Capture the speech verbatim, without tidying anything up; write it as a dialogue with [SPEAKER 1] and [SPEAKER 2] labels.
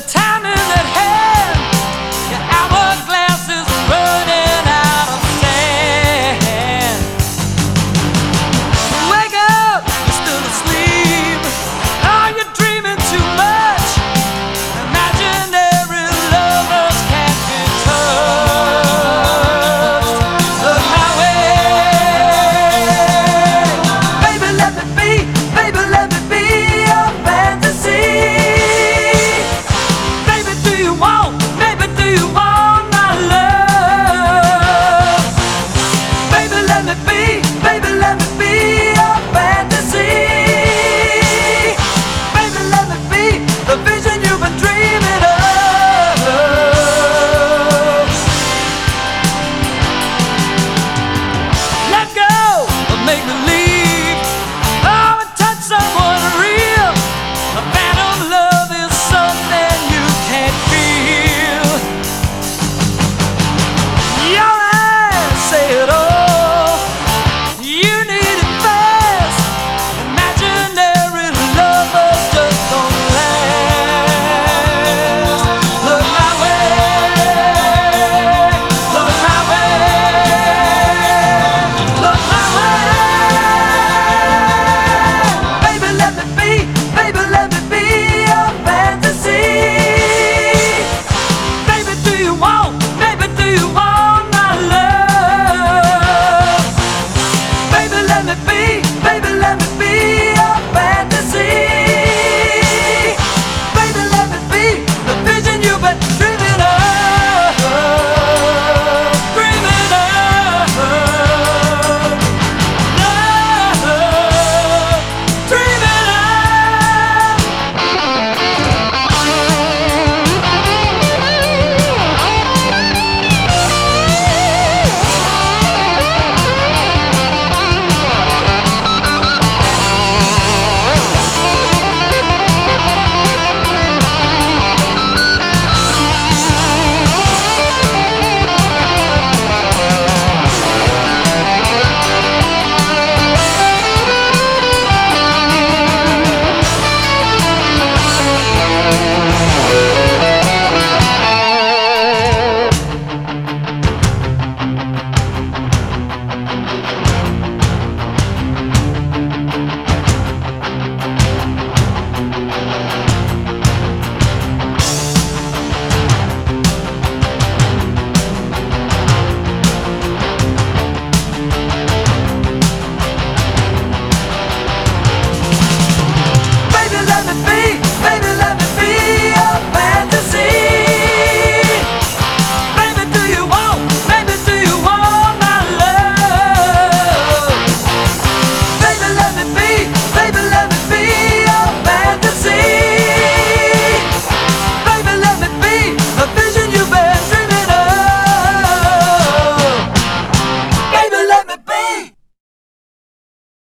[SPEAKER 1] time is at hand. Your hourglass is running out of sand. Wake up, you're still asleep. Are you dreaming too much? Imaginary lovers can't be touched. Look my way. Baby, let me be. Baby, let me be your fantasy. Baby, do you want, baby, do you want my love? Baby, let me be, baby, let me be your fantasy. Baby, let me be the vision you've been dreaming of. Let go of make believe. Oh, and touch someone real. A phantom love.